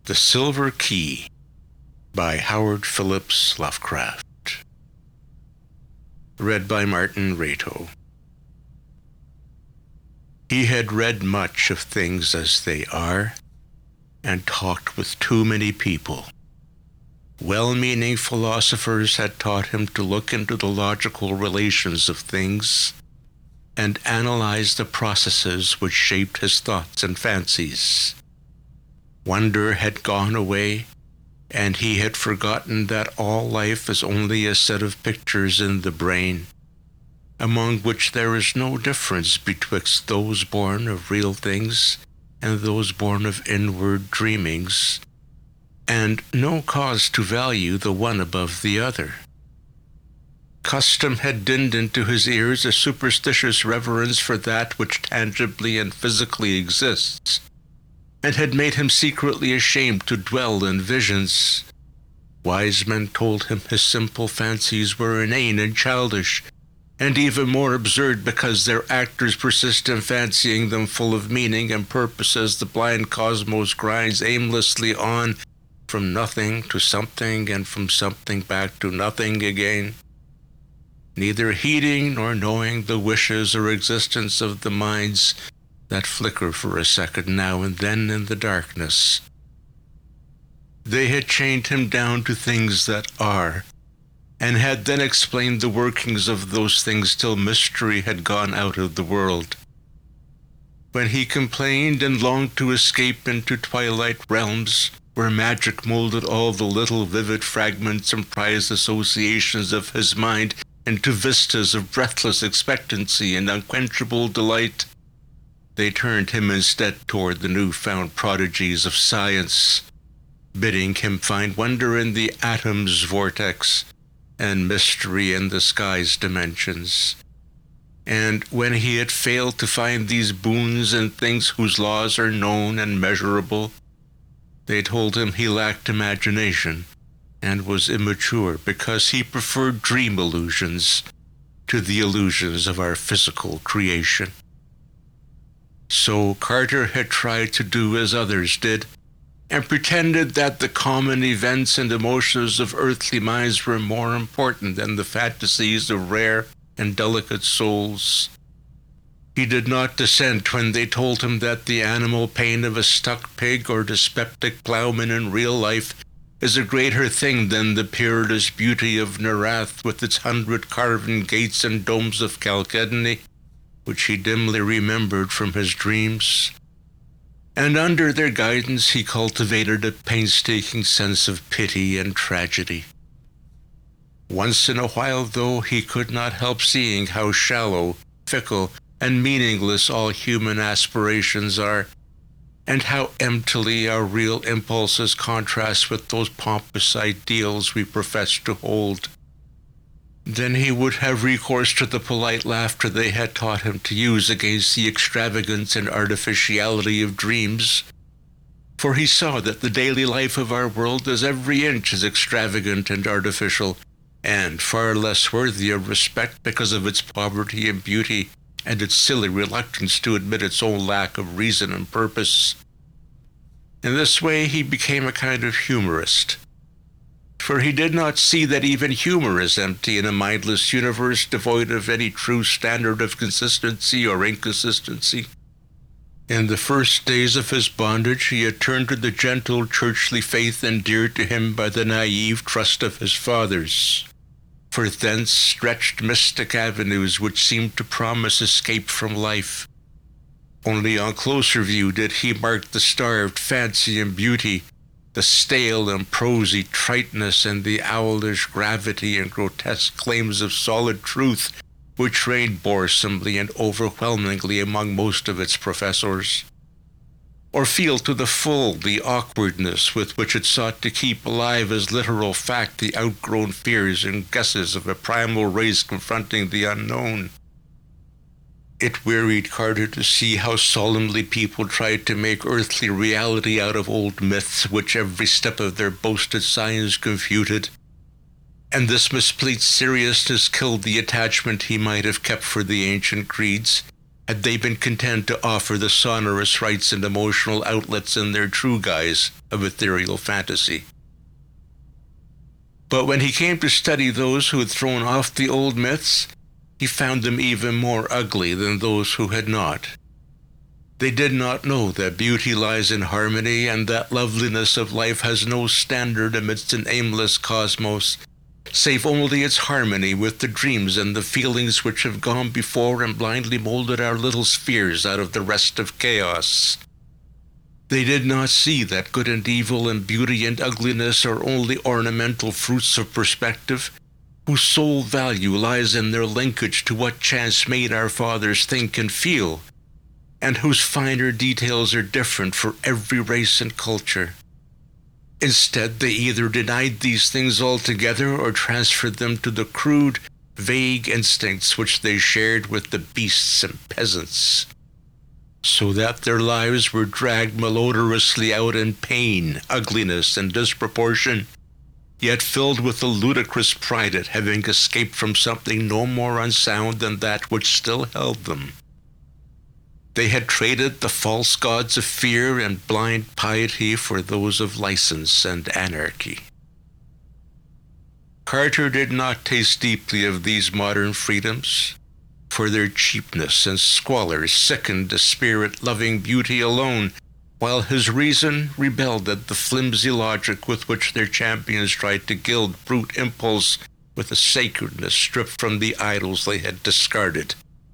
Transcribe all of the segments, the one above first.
The Silver Key by Howard Phillips Lovecraft. Read by Martin Rato. He had read much of things as they are, and talked with too many people. Well-meaning philosophers had taught him to look into the logical relations of things and analyze the processes which shaped his thoughts and fancies. Wonder had gone away, and he had forgotten that all life is only a set of pictures in the brain, among which there is no difference betwixt those born of real things and those born of inward dreamings, and no cause to value the one above the other. Custom had dinned into his ears a superstitious reverence for that which tangibly and physically exists, and had made him secretly ashamed to dwell in visions. Wise men told him his simple fancies were inane and childish, and even more absurd because their actors persist in fancying them full of meaning and purpose as the blind cosmos grinds aimlessly on from nothing to something and from something back to nothing again, neither heeding nor knowing the wishes or existence of the minds that flicker for a second now and then in the darkness. They had chained him down to things that are, and had then explained the workings of those things till mystery had gone out of the world. When he complained and longed to escape into twilight realms, where magic molded all the little vivid fragments and prized associations of his mind into vistas of breathless expectancy and unquenchable delight, they turned him instead toward the newfound prodigies of science, bidding him find wonder in the atom's vortex and mystery in the sky's dimensions. And when he had failed to find these boons in things whose laws are known and measurable, they told him he lacked imagination and was immature because he preferred dream illusions to the illusions of our physical creation. So Carter had tried to do as others did, and pretended that the common events and emotions of earthly minds were more important than the fantasies of rare and delicate souls. He did not dissent when they told him that the animal pain of a stuck pig or dyspeptic plowman in real life is a greater thing than the peerless beauty of Nerath with its 100 carven gates and domes of Chalcedony, which he dimly remembered from his dreams. And under their guidance he cultivated a painstaking sense of pity and tragedy. Once in a while, though, he could not help seeing how shallow, fickle, and meaningless all human aspirations are, and how emptily our real impulses contrast with those pompous ideals we profess to hold. Then he would have recourse to the polite laughter they had taught him to use against the extravagance and artificiality of dreams, for he saw that the daily life of our world is every inch as extravagant and artificial, and far less worthy of respect because of its poverty and beauty and its silly reluctance to admit its own lack of reason and purpose. In this way he became a kind of humorist, for he did not see that even humor is empty in a mindless universe devoid of any true standard of consistency or inconsistency. In the first days of his bondage, he had turned to the gentle churchly faith endeared to him by the naive trust of his fathers, for thence stretched mystic avenues which seemed to promise escape from life. Only on closer view did he mark the starved fancy and beauty, the stale and prosy triteness, and the owlish gravity and grotesque claims of solid truth which reigned boresomely and overwhelmingly among most of its professors, or feel to the full the awkwardness with which it sought to keep alive as literal fact the outgrown fears and guesses of a primal race confronting the unknown. It wearied Carter to see how solemnly people tried to make earthly reality out of old myths which every step of their boasted science confuted, and this misplaced seriousness killed the attachment he might have kept for the ancient creeds, had they been content to offer the sonorous rites and emotional outlets in their true guise of ethereal fantasy. But when he came to study those who had thrown off the old myths, he found them even more ugly than those who had not. They did not know that beauty lies in harmony, and that loveliness of life has no standard amidst an aimless cosmos, save only its harmony with the dreams and the feelings which have gone before and blindly molded our little spheres out of the rest of chaos. They did not see that good and evil and beauty and ugliness are only ornamental fruits of perspective, whose sole value lies in their linkage to what chance made our fathers think and feel, and whose finer details are different for every race and culture. Instead, they either denied these things altogether or transferred them to the crude, vague instincts which they shared with the beasts and peasants, so that their lives were dragged malodorously out in pain, ugliness, and disproportion, yet filled with a ludicrous pride at having escaped from something no more unsound than that which still held them. They had traded the false gods of fear and blind piety for those of license and anarchy. Carter did not taste deeply of these modern freedoms, for their cheapness and squalor sickened a spirit-loving beauty alone, while his reason rebelled at the flimsy logic with which their champions tried to gild brute impulse with a sacredness stripped from the idols they had discarded.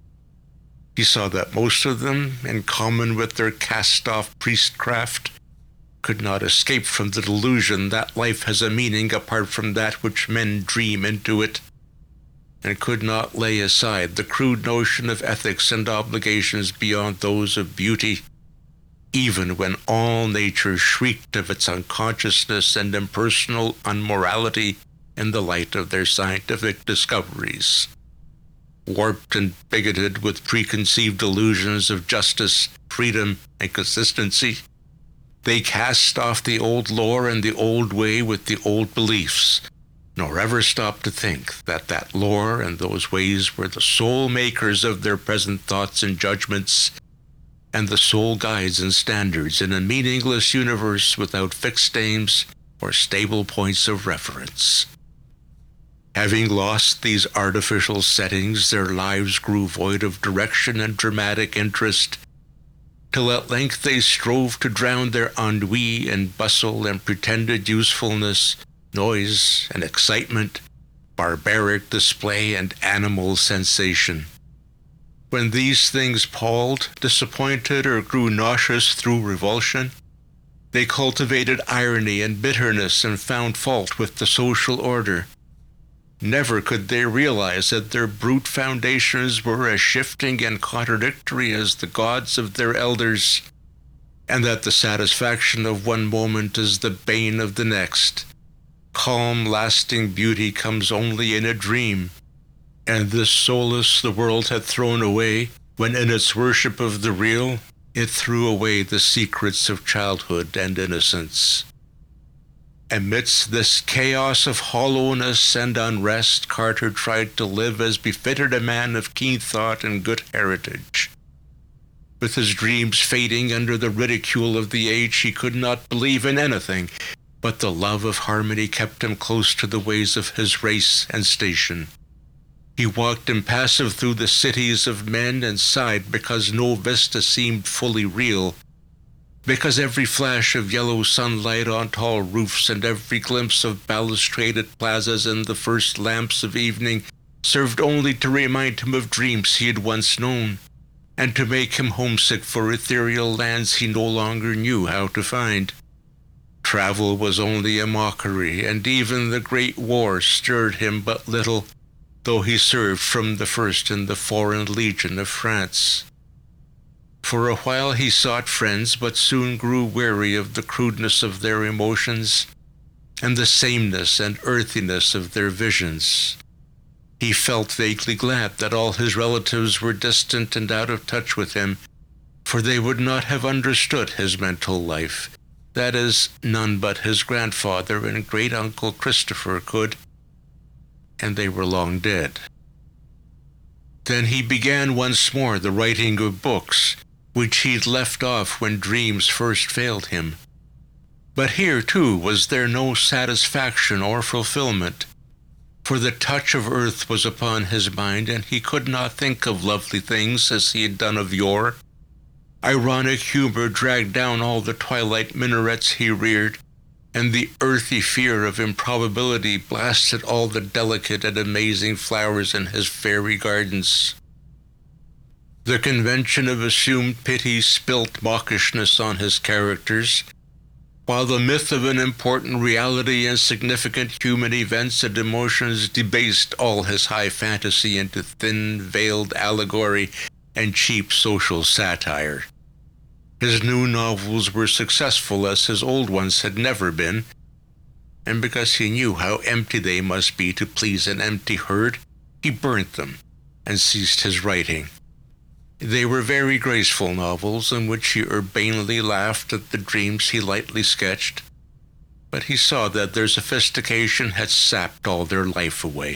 He saw that most of them, in common with their cast-off priestcraft, could not escape from the delusion that life has a meaning apart from that which men dream into it, and could not lay aside the crude notion of ethics and obligations beyond those of beauty, even when all nature shrieked of its unconsciousness and impersonal unmorality in the light of their scientific discoveries. Warped and bigoted with preconceived illusions of justice, freedom, and consistency, they cast off the old lore and the old way with the old beliefs, nor ever stopped to think that that lore and those ways were the sole makers of their present thoughts and judgments, and the sole guides and standards in a meaningless universe without fixed aims or stable points of reference. Having lost these artificial settings, their lives grew void of direction and dramatic interest, till at length they strove to drown their ennui in bustle and pretended usefulness, noise and excitement, barbaric display and animal sensation. When these things palled, disappointed, or grew nauseous through revulsion, they cultivated irony and bitterness and found fault with the social order. Never could they realize that their brute foundations were as shifting and contradictory as the gods of their elders, and that the satisfaction of one moment is the bane of the next. Calm, lasting beauty comes only in a dream, and this solace the world had thrown away when in its worship of the real, it threw away the secrets of childhood and innocence. Amidst this chaos of hollowness and unrest, Carter tried to live as befitted a man of keen thought and good heritage. With his dreams fading under the ridicule of the age, he could not believe in anything, but the love of harmony kept him close to the ways of his race and station. He walked impassive through the cities of men and sighed because no vista seemed fully real, because every flash of yellow sunlight on tall roofs and every glimpse of balustraded plazas in the first lamps of evening served only to remind him of dreams he had once known, and to make him homesick for ethereal lands he no longer knew how to find. Travel was only a mockery, and even the Great War stirred him but little, though he served from the first in the Foreign Legion of France. For a while he sought friends, but soon grew weary of the crudeness of their emotions and the sameness and earthiness of their visions. He felt vaguely glad that all his relatives were distant and out of touch with him, for they would not have understood his mental life. That is, none but his grandfather and great-uncle Christopher could, and they were long dead. Then he began once more the writing of books, which he'd left off when dreams first failed him. But here, too, was there no satisfaction or fulfillment, for the touch of earth was upon his mind, and he could not think of lovely things as he had done of yore. Ironic humor dragged down all the twilight minarets he reared, and the earthy fear of improbability blasted all the delicate and amazing flowers in his fairy gardens. The convention of assumed pity spilt mawkishness on his characters, while the myth of an important reality and significant human events and emotions debased all his high fantasy into thin, veiled allegory and cheap social satire. His new novels were successful as his old ones had never been, and because he knew how empty they must be to please an empty herd, he burnt them and ceased his writing. They were very graceful novels in which he urbanely laughed at the dreams he lightly sketched, but he saw that their sophistication had sapped all their life away.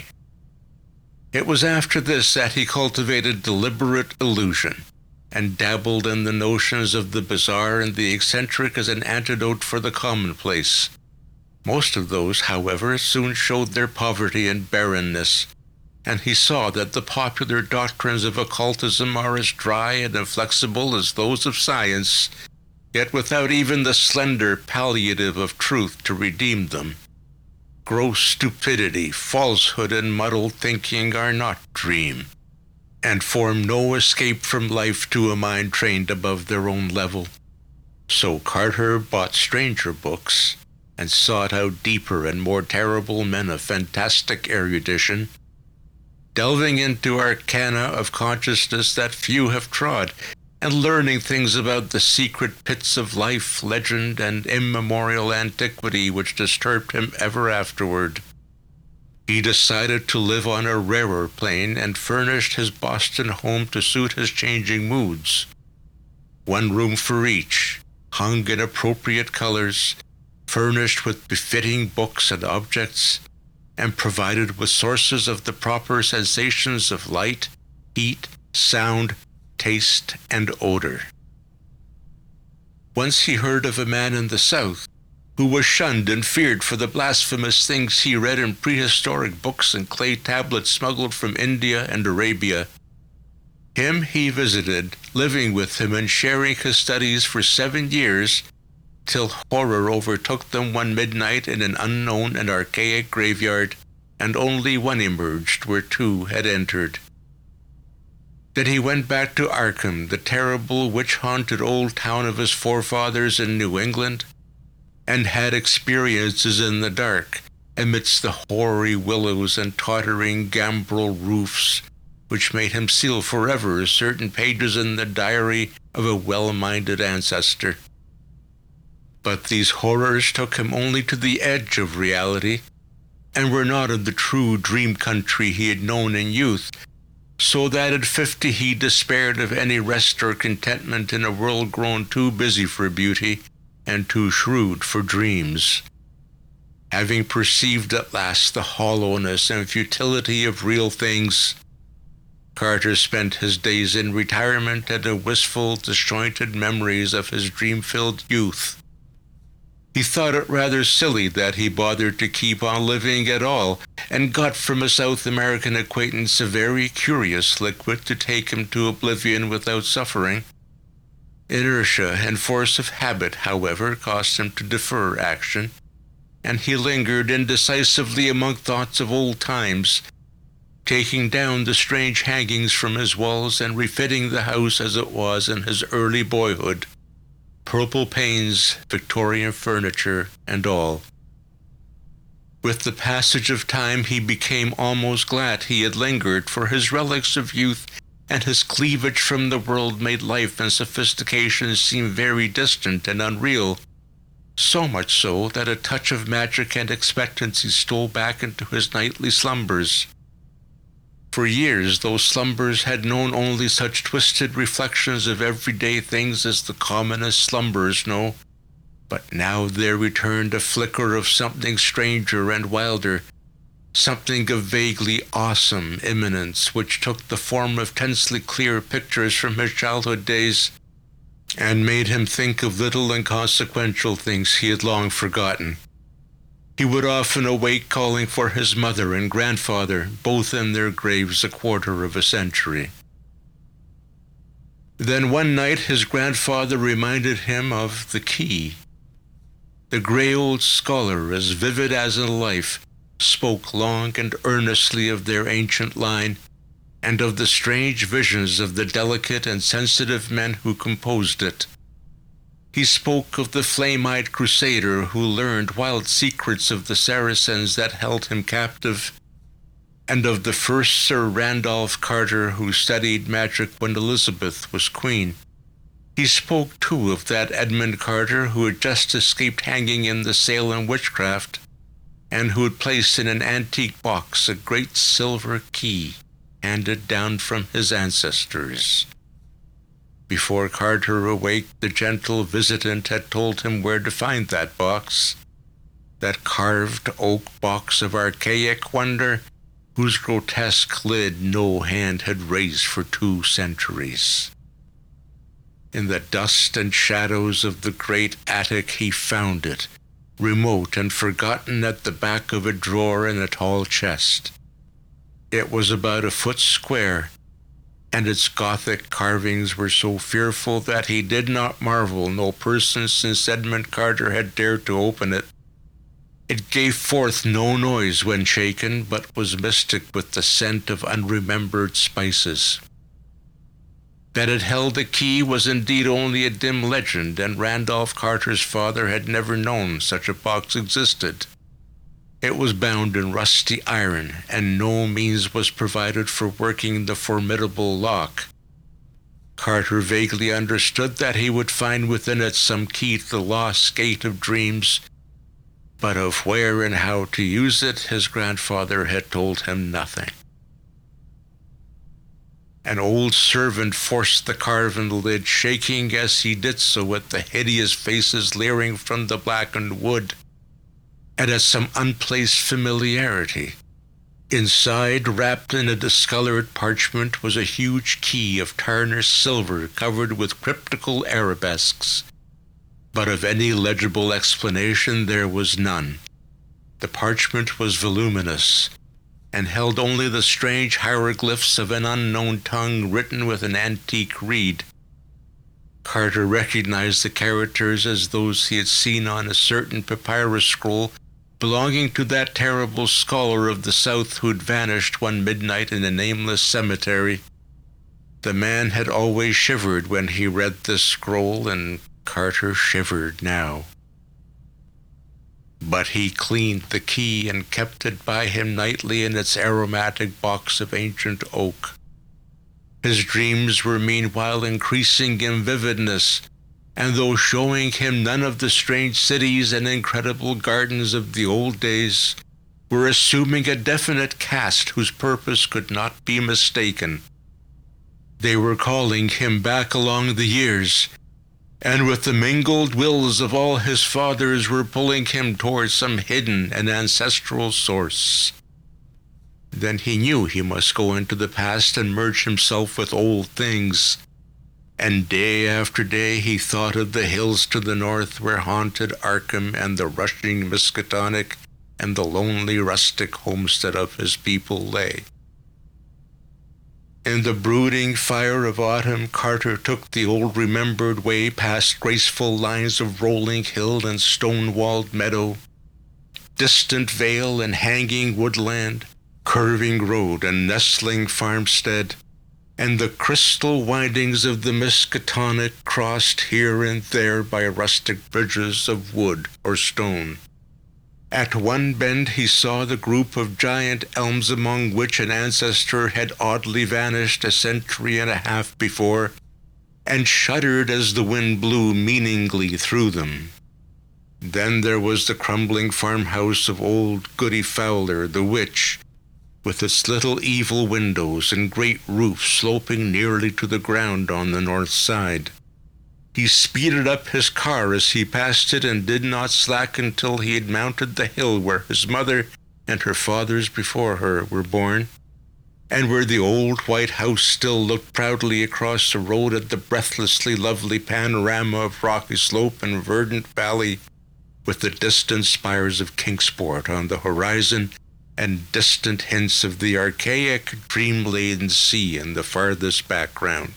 It was after this that he cultivated deliberate illusion, and dabbled in the notions of the bizarre and the eccentric as an antidote for the commonplace. Most of those, however, soon showed their poverty and barrenness, and he saw that the popular doctrines of occultism are as dry and inflexible as those of science, yet without even the slender palliative of truth to redeem them. Gross stupidity, falsehood, and muddled thinking are not dream, and form no escape from life to a mind trained above their own level. So Carter bought stranger books, and sought out deeper and more terrible men of fantastic erudition, delving into arcana of consciousness that few have trod, and learning things about the secret pits of life, legend, and immemorial antiquity which disturbed him ever afterward. He decided to live on a rarer plane and furnished his Boston home to suit his changing moods. One room for each, hung in appropriate colors, furnished with befitting books and objects, and provided with sources of the proper sensations of light, heat, sound, taste, and odor. Once he heard of a man in the South who was shunned and feared for the blasphemous things he read in prehistoric books and clay tablets smuggled from India and Arabia. Him he visited, living with him and sharing his studies for 7 years, till horror overtook them one midnight in an unknown and archaic graveyard, and only one emerged where 2 had entered. Then he went back to Arkham, the terrible witch-haunted old town of his forefathers in New England, and had experiences in the dark, amidst the hoary willows and tottering gambrel roofs, which made him seal forever certain pages in the diary of a well-minded ancestor. But these horrors took him only to the edge of reality, and were not in the true dream country he had known in youth, so that at 50 he despaired of any rest or contentment in a world grown too busy for beauty and too shrewd for dreams. Having perceived at last the hollowness and futility of real things, Carter spent his days in retirement and in wistful, disjointed memories of his dream-filled youth. He thought it rather silly that he bothered to keep on living at all, and got from a South American acquaintance a very curious liquid to take him to oblivion without suffering. Inertia and force of habit, however, caused him to defer action, and he lingered indecisively among thoughts of old times, taking down the strange hangings from his walls and refitting the house as it was in his early boyhood. Purple panes, Victorian furniture, and all. With the passage of time he became almost glad he had lingered, for his relics of youth and his cleavage from the world made life and sophistication seem very distant and unreal, so much so that a touch of magic and expectancy stole back into his nightly slumbers. For years those slumbers had known only such twisted reflections of everyday things as the commonest slumbers know, but now there returned a flicker of something stranger and wilder, something of vaguely awesome imminence which took the form of tensely clear pictures from his childhood days and made him think of little inconsequential things he had long forgotten. He would often awake calling for his mother and grandfather, both in their graves a quarter of a century. Then one night his grandfather reminded him of the key. The grey old scholar, as vivid as in life, spoke long and earnestly of their ancient line and of the strange visions of the delicate and sensitive men who composed it. He spoke of the flame-eyed crusader who learned wild secrets of the Saracens that held him captive, and of the first Sir Randolph Carter who studied magic when Elizabeth was queen. He spoke, too, of that Edmund Carter who had just escaped hanging in the Salem witchcraft, and who had placed in an antique box a great silver key handed down from his ancestors. Before Carter awaked, the gentle visitant had told him where to find that box, that carved oak box of archaic wonder whose grotesque lid no hand had raised for 2 centuries. In the dust and shadows of the great attic he found it, remote and forgotten at the back of a drawer in a tall chest. It was about a foot square, and its Gothic carvings were so fearful that he did not marvel no person since Edmund Carter had dared to open it. It gave forth no noise when shaken, but was mystic with the scent of unremembered spices. That it held a key was indeed only a dim legend, and Randolph Carter's father had never known such a box existed. It was bound in rusty iron, and no means was provided for working the formidable lock. Carter vaguely understood that he would find within it some key to the lost gate of dreams, but of where and how to use it his grandfather had told him nothing. An old servant forced the carven lid, shaking as he did so at the hideous faces leering from the blackened wood, and at some unplaced familiarity. Inside, wrapped in a discolored parchment, was a huge key of tarnished silver covered with cryptical arabesques, but of any legible explanation there was none. The parchment was voluminous, and held only the strange hieroglyphs of an unknown tongue written with an antique reed. Carter recognized the characters as those he had seen on a certain papyrus scroll belonging to that terrible scholar of the South who'd vanished one midnight in a nameless cemetery. The man had always shivered when he read this scroll, and Carter shivered now. But he cleaned the key and kept it by him nightly in its aromatic box of ancient oak. His dreams were meanwhile increasing in vividness, and though showing him none of the strange cities and incredible gardens of the old days, were assuming a definite cast whose purpose could not be mistaken. They were calling him back along the years, and with the mingled wills of all his fathers were pulling him towards some hidden and ancestral source. Then he knew he must go into the past and merge himself with old things, and day after day he thought of the hills to the north where haunted Arkham and the rushing Miskatonic and the lonely rustic homestead of his people lay. In the brooding fire of autumn, Carter took the old remembered way past graceful lines of rolling hill and stone-walled meadow, distant vale and hanging woodland, curving road and nestling farmstead, and the crystal windings of the Miskatonic crossed here and there by rustic bridges of wood or stone. At one bend he saw the group of giant elms among which an ancestor had oddly vanished a century and a half before, and shuddered as the wind blew meaningly through them. Then there was the crumbling farmhouse of old Goody Fowler, the witch, with its little evil windows and great roof sloping nearly to the ground on the north side. He speeded up his car as he passed it and did not slacken till he had mounted the hill where his mother and her fathers before her were born, and where the old white house still looked proudly across the road at the breathlessly lovely panorama of rocky slope and verdant valley, with the distant spires of Kingsport on the horizon and distant hints of the archaic, dream-laden sea in the farthest background.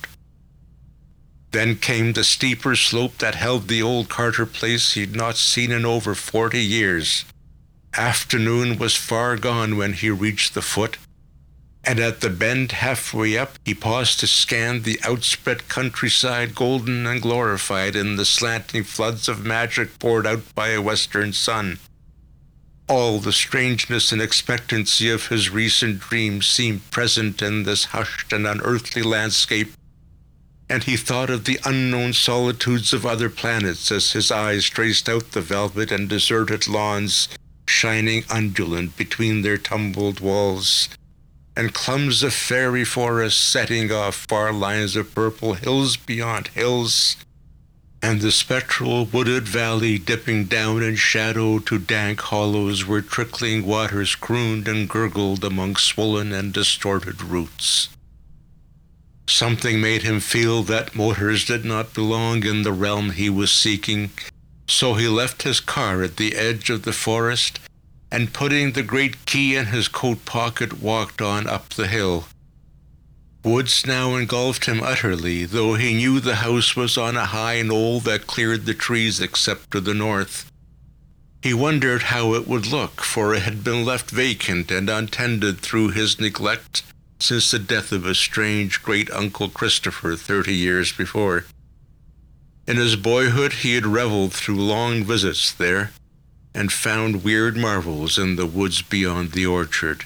Then came the steeper slope that held the old Carter place he'd not seen in over 40 years. Afternoon was far gone when he reached the foot, and at the bend halfway up he paused to scan the outspread countryside, golden and glorified in the slanting floods of magic poured out by a western sun. All the strangeness and expectancy of his recent dream seemed present in this hushed and unearthly landscape, and he thought of the unknown solitudes of other planets as his eyes traced out the velvet and deserted lawns, shining undulant between their tumbled walls, and clumps of fairy forests setting off far lines of purple hills beyond hills, and the spectral wooded valley dipping down in shadow to dank hollows where trickling waters crooned and gurgled among swollen and distorted roots. Something made him feel that motors did not belong in the realm he was seeking, so he left his car at the edge of the forest and, putting the great key in his coat pocket, walked on up the hill. Woods now engulfed him utterly, though he knew the house was on a high knoll that cleared the trees except to the north. He wondered how it would look, for it had been left vacant and untended through his neglect since the death of his strange great-uncle Christopher 30 years before. In his boyhood he had reveled through long visits there, and found weird marvels in the woods beyond the orchard.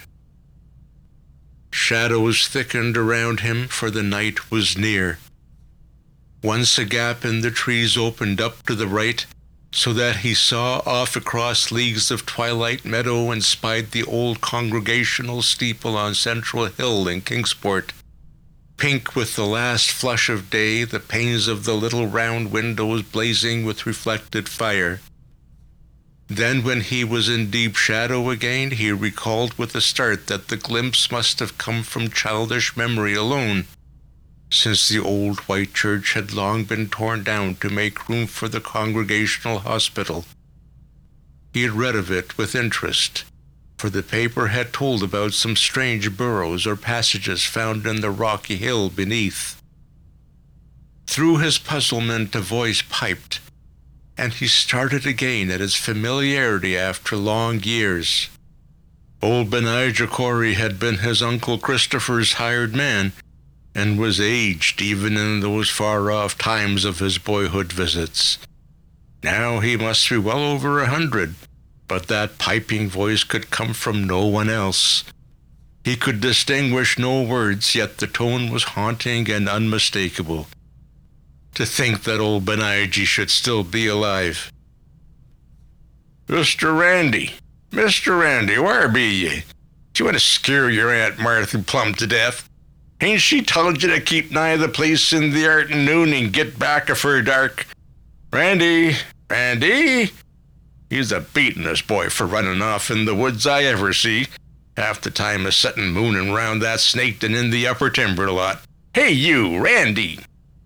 Shadows thickened around him, for the night was near. Once a gap in the trees opened up to the right, so that he saw off across leagues of twilight meadow and spied the old Congregational steeple on Central Hill in Kingsport. Pink with the last flush of day, the panes of the little round windows blazing with reflected fire. Then, when he was in deep shadow again, he recalled with a start that the glimpse must have come from childish memory alone, since the old white church had long been torn down to make room for the Congregational hospital. He had read of it with interest, for the paper had told about some strange burrows or passages found in the rocky hill beneath. Through his puzzlement a voice piped, and he started again at his familiarity after long years. Old Benijah Corey had been his Uncle Christopher's hired man, and was aged even in those far-off times of his boyhood visits. Now he must be well over 100, but that piping voice could come from no one else. He could distinguish no words, yet the tone was haunting and unmistakable. To think that old Benijah should still be alive. "Mr. Randy, Mr. Randy, where be ye? Do you want to scare your Aunt Martha plumb to death? Ain't she told you to keep nigh the place in the arternoon and get back afore dark? Randy, Randy!" He's a beatin'est boy for running off in the woods I ever see. Half the time a settin' moonin' round that snake than in the upper timber lot. "Hey you, Randy!"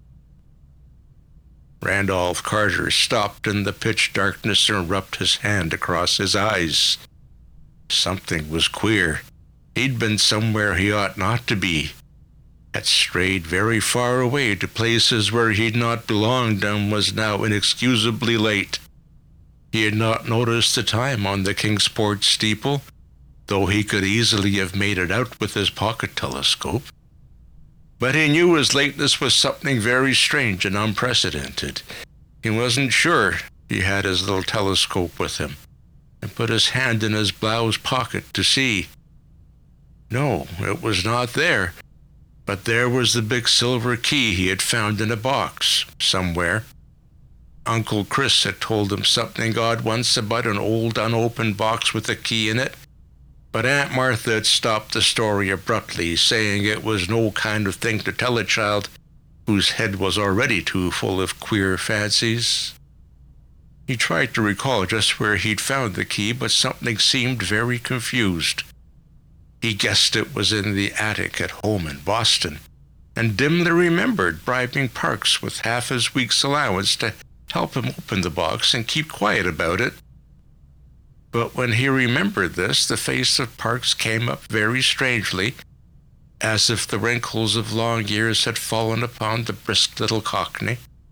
Randolph Carter stopped in the pitch darkness and rubbed his hand across his eyes. Something was queer. He'd been somewhere he ought not to be. Had strayed very far away to places where he'd not belonged and was now inexcusably late. He had not noticed the time on the Kingsport steeple, though he could easily have made it out with his pocket telescope. But he knew his lateness was something very strange and unprecedented. He wasn't sure he had his little telescope with him, and put his hand in his blouse pocket to see. No, it was not there. But there was the big silver key he had found in a box somewhere. Uncle Chris had told him something odd once about an old unopened box with a key in it, but Aunt Martha had stopped the story abruptly, saying it was no kind of thing to tell a child whose head was already too full of queer fancies. He tried to recall just where he'd found the key, but something seemed very confused. He guessed it was in the attic at home in Boston, and dimly remembered bribing Parks with half his week's allowance to help him open the box and keep quiet about it. But when he remembered this, the face of Parks came up very strangely, as if the wrinkles of long years had fallen upon the brisk little cockney.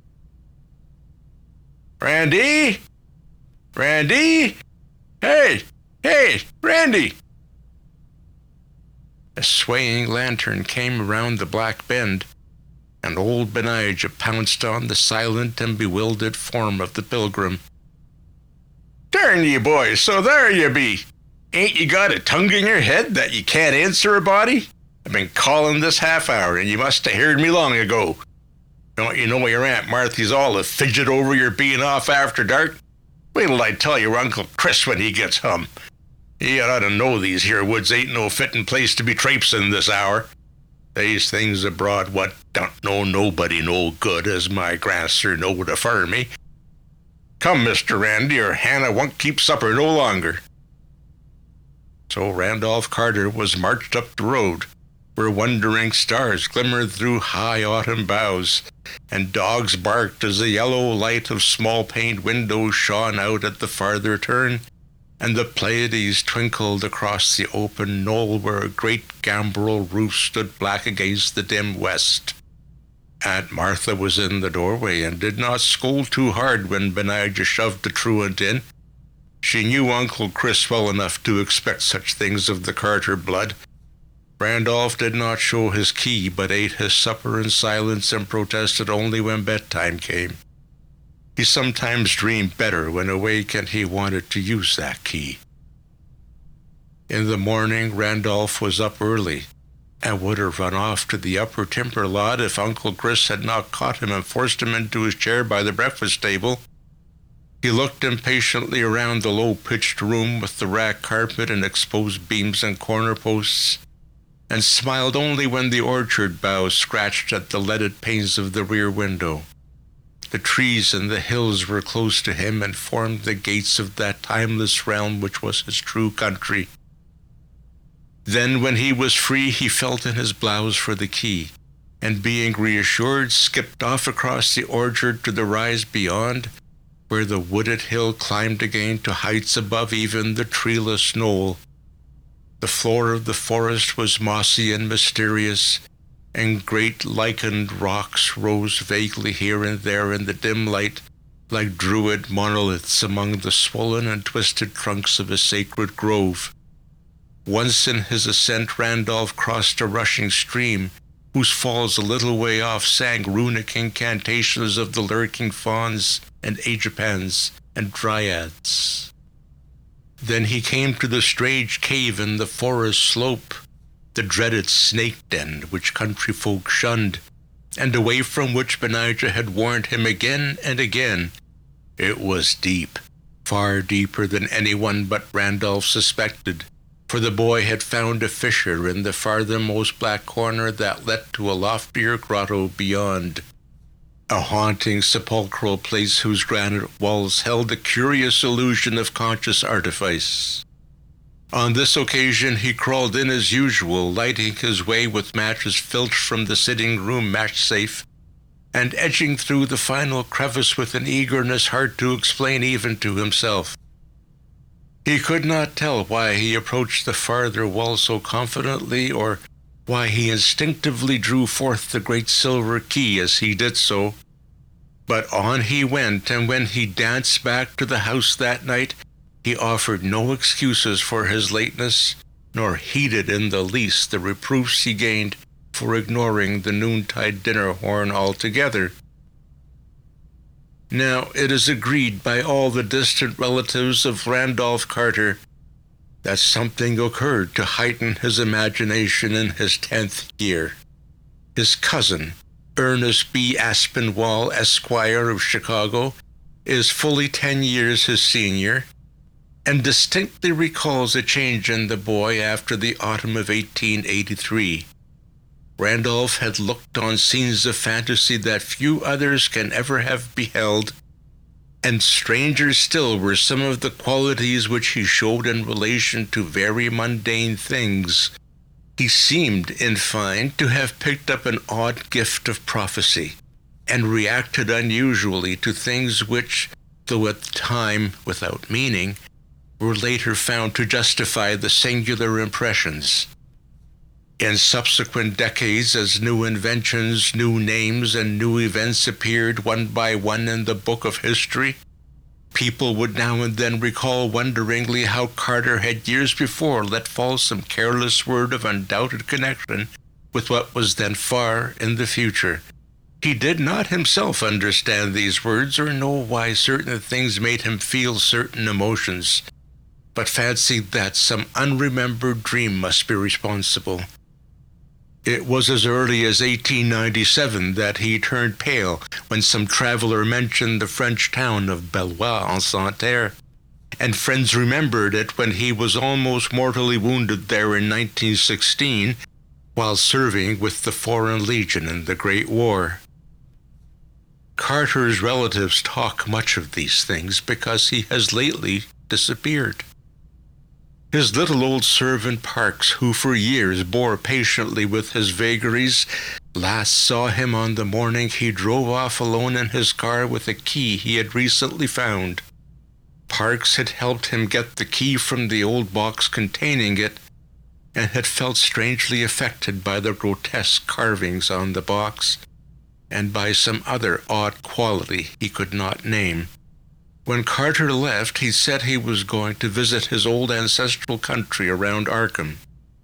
"Randy? Randy? Hey, Randy!" A swaying lantern came around the black bend, and old Benijah pounced on the silent and bewildered form of the pilgrim. "Darn ye, boys, so there ye be! Ain't ye got a tongue in your head that ye can't answer a body? I've been calling this half hour, and ye must have heard me long ago. Don't you know your Aunt Marthy's all a fidget over your being off after dark? Wait till I tell your Uncle Chris when he gets home. He ought to know these here woods ain't no fitting place to be traipsing this hour. They's things abroad what don't know nobody no good, as my grandsir knowed afore me. Come, Mr. Randy, or Hannah won't keep supper no longer." So Randolph Carter was marched up the road, where wondering stars glimmered through high autumn boughs, and dogs barked as the yellow light of small-paned windows shone out at the farther turn, and the Pleiades twinkled across the open knoll where a great gambrel roof stood black against the dim west. Aunt Martha was in the doorway and did not scold too hard when Benijah shoved the truant in. She knew Uncle Chris well enough to expect such things of the Carter blood. Randolph did not show his key, but ate his supper in silence and protested only when bedtime came. He sometimes dreamed better when awake, and he wanted to use that key. In the morning, Randolph was up early, and would have run off to the upper timber lot if Uncle Chris had not caught him and forced him into his chair by the breakfast table. He looked impatiently around the low-pitched room with the rag carpet and exposed beams and corner posts, and smiled only when the orchard boughs scratched at the leaded panes of the rear window. The trees and the hills were close to him and formed the gates of that timeless realm which was his true country. Then, when he was free, he felt in his blouse for the key, and being reassured, skipped off across the orchard to the rise beyond, where the wooded hill climbed again to heights above even the treeless knoll. The floor of the forest was mossy and mysterious, and great lichened rocks rose vaguely here and there in the dim light, like druid monoliths among the swollen and twisted trunks of a sacred grove. Once in his ascent, Randolph crossed a rushing stream, whose falls a little way off sang runic incantations of the lurking fauns and agapans and dryads. Then he came to the strange cave in the forest slope, the dreaded snake den which country folk shunned, and away from which Benijah had warned him again and again. It was deep, far deeper than anyone but Randolph suspected, for the boy had found a fissure in the farthermost black corner that led to a loftier grotto beyond, a haunting sepulchral place whose granite walls held a curious illusion of conscious artifice. On this occasion he crawled in as usual, lighting his way with matches filched from the sitting-room match-safe, and edging through the final crevice with an eagerness hard to explain even to himself. He could not tell why he approached the farther wall so confidently, or why he instinctively drew forth the great silver key as he did so. But on he went, and when he danced back to the house that night, he offered no excuses for his lateness, nor heeded in the least the reproofs he gained for ignoring the noontide dinner horn altogether. Now, it is agreed by all the distant relatives of Randolph Carter that something occurred to heighten his imagination in his 10th year. His cousin, Ernest B. Aspinwall, Esquire of Chicago, is fully 10 years his senior, and distinctly recalls a change in the boy after the autumn of 1883. Randolph had looked on scenes of fantasy that few others can ever have beheld, And stranger still were some of the qualities which he showed in relation to very mundane things. He seemed, in fine, to have picked up an odd gift of prophecy, and reacted unusually to things which, though at the time without meaning, were later found to justify the singular impressions. In subsequent decades, as new inventions, new names, and new events appeared one by one in the book of history, people would now and then recall wonderingly how Carter had years before let fall some careless word of undoubted connection with what was then far in the future. He did not himself understand these words or know why certain things made him feel certain emotions, but fancied that some unremembered dream must be responsible. It was as early as 1897 that he turned pale when some traveler mentioned the French town of Bellois-en-Santerre, and friends remembered it when he was almost mortally wounded there in 1916 while serving with the Foreign Legion in the Great War. Carter's relatives talk much of these things because he has lately disappeared. His little old servant Parks, who for years bore patiently with his vagaries, last saw him on the morning he drove off alone in his car with a key he had recently found. Parks had helped him get the key from the old box containing it, and had felt strangely affected by the grotesque carvings on the box, and by some other odd quality he could not name. When Carter left, he said he was going to visit his old ancestral country around Arkham.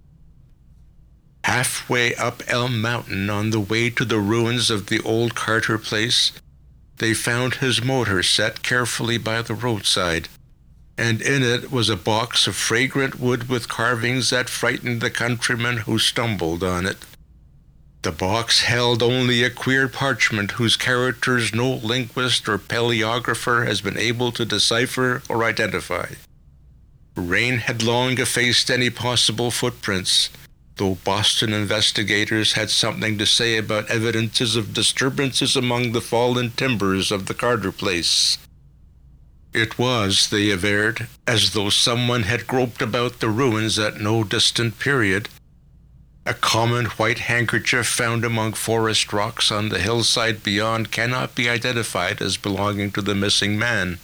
Halfway up Elm Mountain on the way to the ruins of the old Carter place, they found his motor set carefully by the roadside, and in it was a box of fragrant wood with carvings that frightened the countryman who stumbled on it. The box held only a queer parchment whose characters no linguist or paleographer has been able to decipher or identify. Rain had long effaced any possible footprints, though Boston investigators had something to say about evidences of disturbances among the fallen timbers of the Carter place. It was, they averred, as though someone had groped about the ruins at no distant period. A common white handkerchief found among forest rocks on the hillside beyond cannot be identified as belonging to the missing man.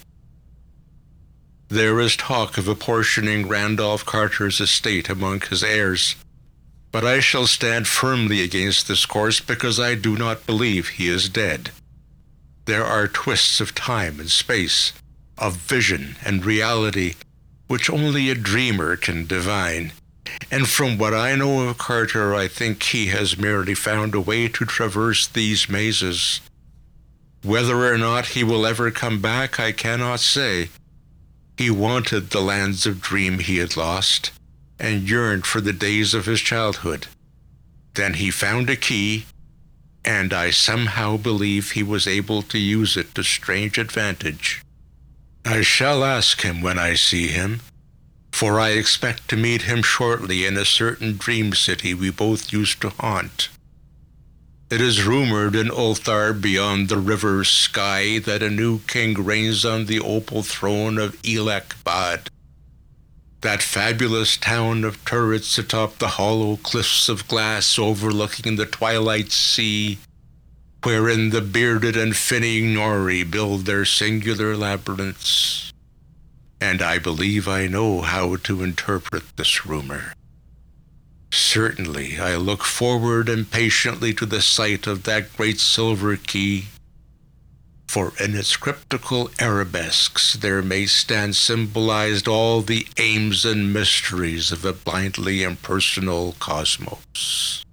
There is talk of apportioning Randolph Carter's estate among his heirs, but I shall stand firmly against this course because I do not believe he is dead. There are twists of time and space, of vision and reality, which only a dreamer can divine. And from what I know of Carter, I think he has merely found a way to traverse these mazes. Whether or not he will ever come back, I cannot say. He wanted the lands of dream he had lost, and yearned for the days of his childhood. Then he found a key, and I somehow believe he was able to use it to strange advantage. I shall ask him when I see him, for I expect to meet him shortly in a certain dream city we both used to haunt. It is rumored in Ulthar beyond the river's sky that a new king reigns on the opal throne of Elak Bad, that fabulous town of turrets atop the hollow cliffs of glass overlooking the twilight sea, wherein the bearded and finning Nori build their singular labyrinths. And I believe I know how to interpret this rumor. Certainly, I look forward impatiently to the sight of that great silver key, for in its cryptical arabesques there may stand symbolized all the aims and mysteries of a blindly impersonal cosmos.